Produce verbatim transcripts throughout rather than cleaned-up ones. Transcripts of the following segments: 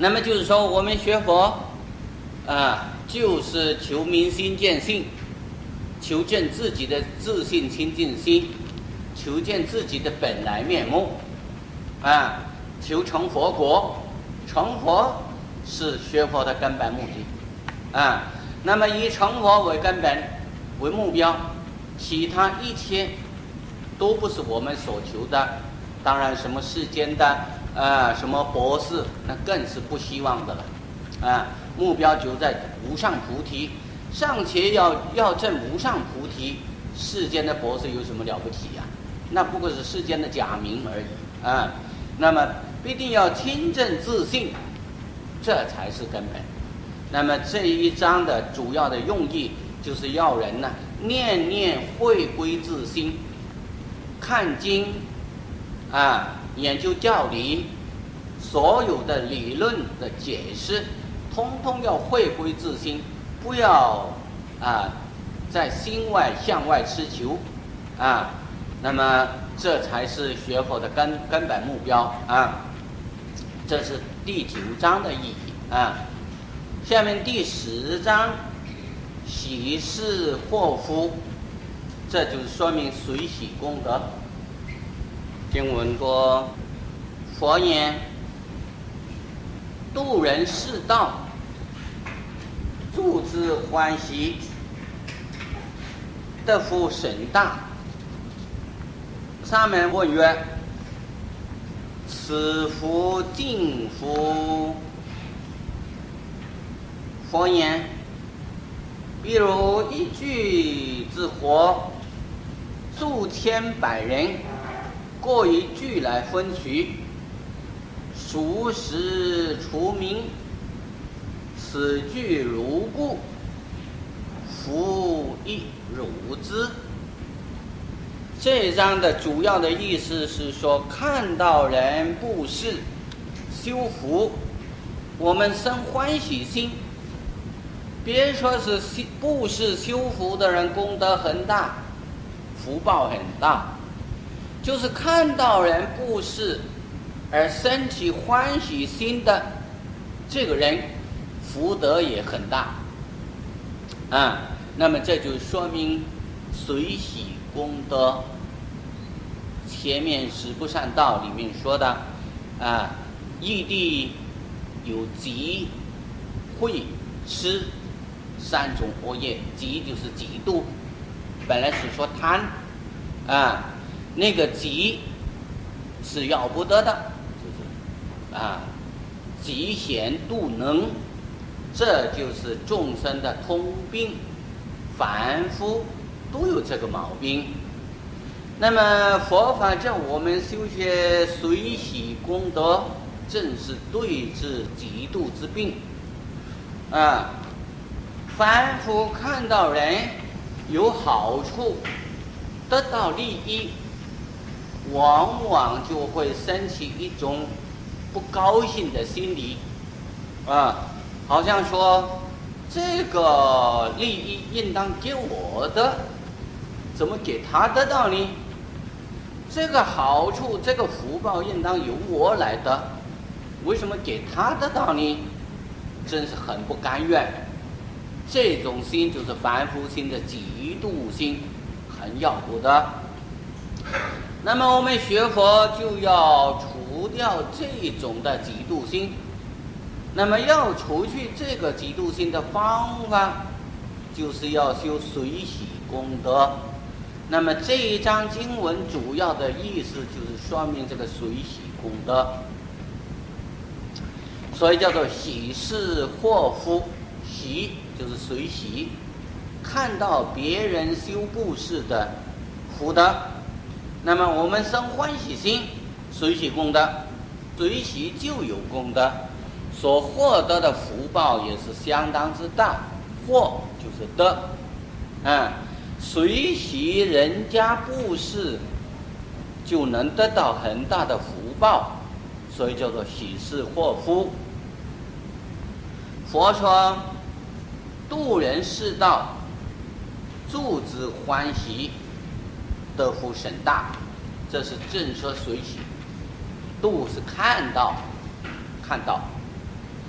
那么就是说，我们学佛啊，就是求明心见性，求证自己的自信清净心，求见自己的本来面目啊，求成佛国。成佛是学佛的根本目的啊。那么以成佛为根本为目标，其他一切都不是我们所求的。当然什么世间的啊什么博士，那更是不希望的了啊。目标就在无上菩提，尚且要要证无上菩提，世间的博士有什么了不起呀、啊？那不过是世间的假名而已啊。那么必定要亲证自性，这才是根本。那么这一章的主要的用意，就是要人呢念念回归自心，看经啊，研究教理，所有的理论的解释，通通要回归自心，不要啊在心外向外痴求啊。那么这才是学佛的根根本目标啊。这是第九章的意义啊。下面第十章，喜事祸福，这就是说明随喜功德。经文说：佛言，度人世道，助之欢喜，得福甚大。沙门问曰：此福尽福？佛言：比如一炬之火，数千百人各以炬来分取，熟食除名，此炬如故，福亦如之。这一章的主要的意思是说，看到人布施修福，我们生欢喜心。别说是布施修福的人功德很大，福报很大，就是看到人布施而生起欢喜心的这个人，福德也很大啊。那么这就说明随喜功德。前面《十不善道》里面说的啊，义谛有嫉、恚、痴三种恶业。嫉就是嫉妒，本来是说贪啊，那个嫉是要不得的，就是啊，嫉贤妒能，这就是众生的通病，凡夫都有这个毛病。那么佛法叫我们修学随喜功德，正是对治嫉妒之病啊。凡夫看到人有好处，得到利益，往往就会生起一种不高兴的心理啊，好像说这个利益应当给我的，怎么给他得到呢？这个好处，这个福报应当由我来的，为什么给他得到呢？真是很不甘愿。这种心就是凡夫心的嫉妒心，很要不得。那么我们学佛就要除掉这种的嫉妒心。那么要除去这个嫉妒心的方法，就是要修随喜功德。那么这一章经文主要的意思就是说明这个随喜功德，所以叫做喜事祸福。喜就是随喜，看到别人修布施的福德，那么我们生欢喜心，随喜功德，随喜就有功德，所获得的福报也是相当之大。祸就是得，嗯，随喜人家布施，就能得到很大的福报，所以叫做喜事祸福。佛说度人世道，助之欢喜，得福甚大，这是正说随喜。度是看到，看到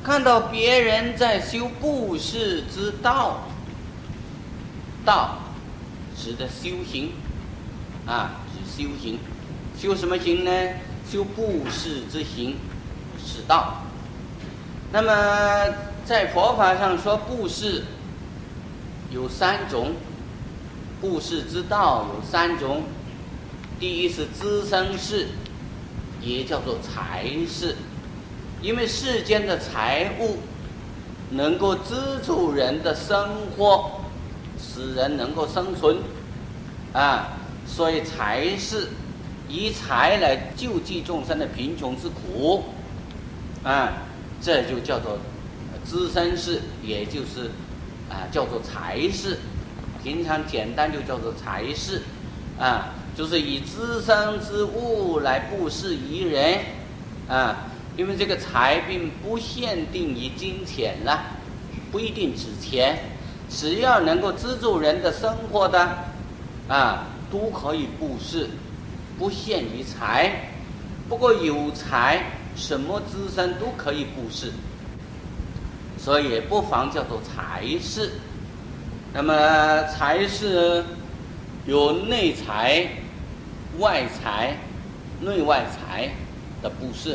看到别人在修布施之道，道指的修行啊，指修行。修什么行呢？修布施之行是道。那么在佛法上说布施有三种，布施之道有三种。第一是资生事，也叫做财事，因为世间的财物能够资助人的生活，使人能够生存啊，所以财事以财来救济众生的贫穷之苦啊，这就叫做资生事，也就是啊叫做财事，平常简单就叫做财事啊，就是以资生之物来布施于人啊。因为这个财并不限定于金钱了，不一定指钱，只要能够资助人的生活的啊，都可以布施，不限于财。不过有财，什么资生都可以布施，所以也不妨叫做财事。那么财事有内财、外财、内外财的布施。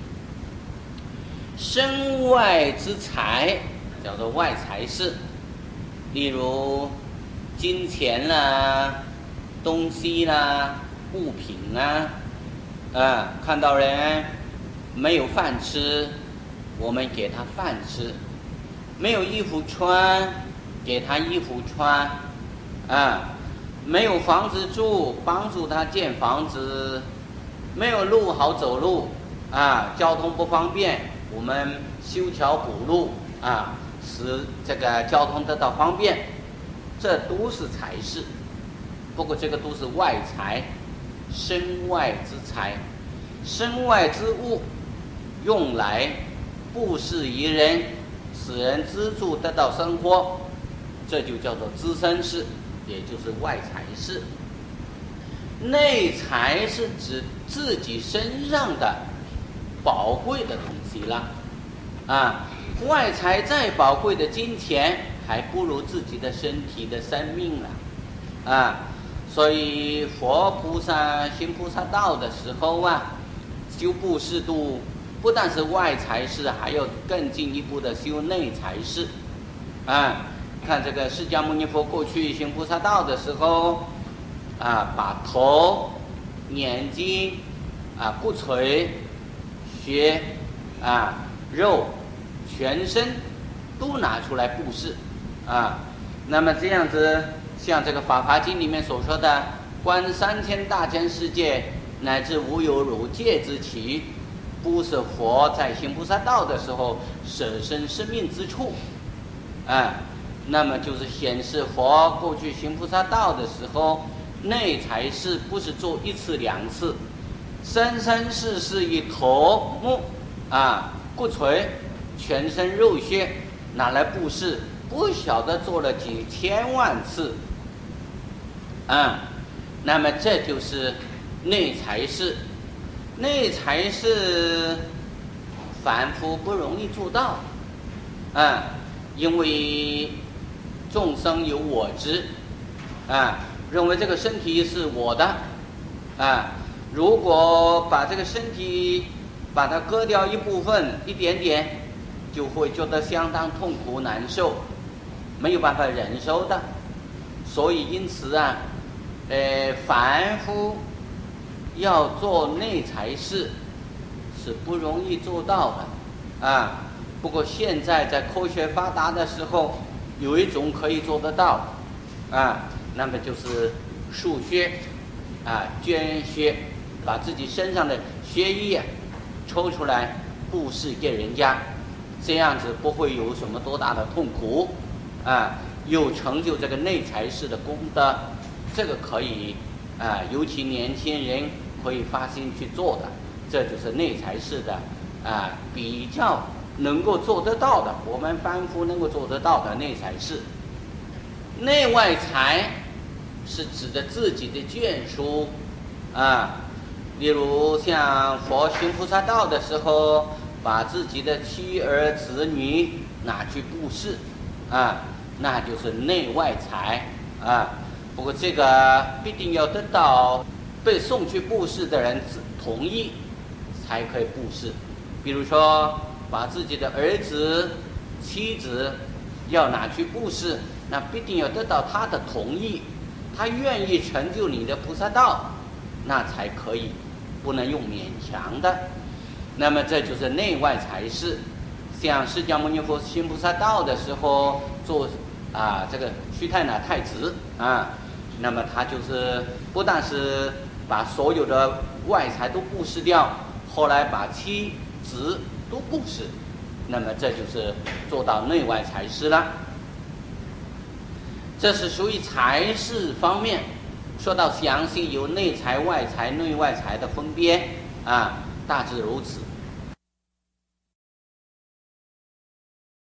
身外之财叫做外财事，例如金钱啦、东西啦、物品啦，啊，看到人没有饭吃，我们给他饭吃；没有衣服穿，给他衣服穿，啊，没有房子住，帮助他建房子；没有路好走路，啊，交通不方便，我们修桥补路啊，使这个交通得到方便，这都是财事。不过这个都是外财，身外之财，身外之物，用来布施于人，使人资助得到生活，这就叫做资生事，也就是外财事。内财是指自己身上的宝贵的东西了啊，外财再宝贵的金钱，还不如自己的身体的生命了啊。所以佛菩萨行菩萨道的时候啊，修布施度不但是外财事，还有更进一步的修内财事啊。看这个释迦牟尼佛过去行菩萨道的时候啊，把头、眼睛啊、骨髓、血啊、肉、全身都拿出来布施啊。那么这样子，像这个《法华经》里面所说的，观三千大千世界，乃至无有汝界之期，布施佛在行菩萨道的时候舍身生命之处啊。那么就是显示佛过去行菩萨道的时候，内财事不是做一次两次，生生世世以头目啊、骨髓、全身肉血拿来布施，不晓得做了几千万次啊。那么这就是内财事。内财事凡夫不容易做到啊，因为众生有我执啊，认为这个身体是我的啊。如果把这个身体把它割掉一部分一点点，就会觉得相当痛苦难受，没有办法忍受的。所以因此啊，呃，凡夫要做内财事是不容易做到的啊。不过现在在科学发达的时候，有一种可以做得到啊，那么就是输血啊，捐血，把自己身上的血液啊抽出来布施给人家，这样子不会有什么多大的痛苦啊，有成就这个内财事的功德，这个可以啊，尤其年轻人可以发心去做的，这就是内财事的啊比较能够做得到的，我们凡夫能够做得到的内财事。内外财是指的自己的眷属啊，例如像佛行菩萨道的时候， 把自己的妻儿子女拿去布施，啊，那就是内外财啊。不过这个必定要得到被送去布施的人同意才可以布施。比如说，把自己的儿子、妻子要拿去布施，那必定要得到他的同意，他愿意成就你的菩萨道，那才可以，不能用勉强的。那么这就是内外财事。像释迦牟尼佛行菩萨道的时候，做啊这个须太那太子啊，那么他就是不但是把所有的外财都布施掉，后来把妻子都布施，那么这就是做到内外财事了。这是属于财事方面，说到详细有内财外财内外财的分别啊，大致如此。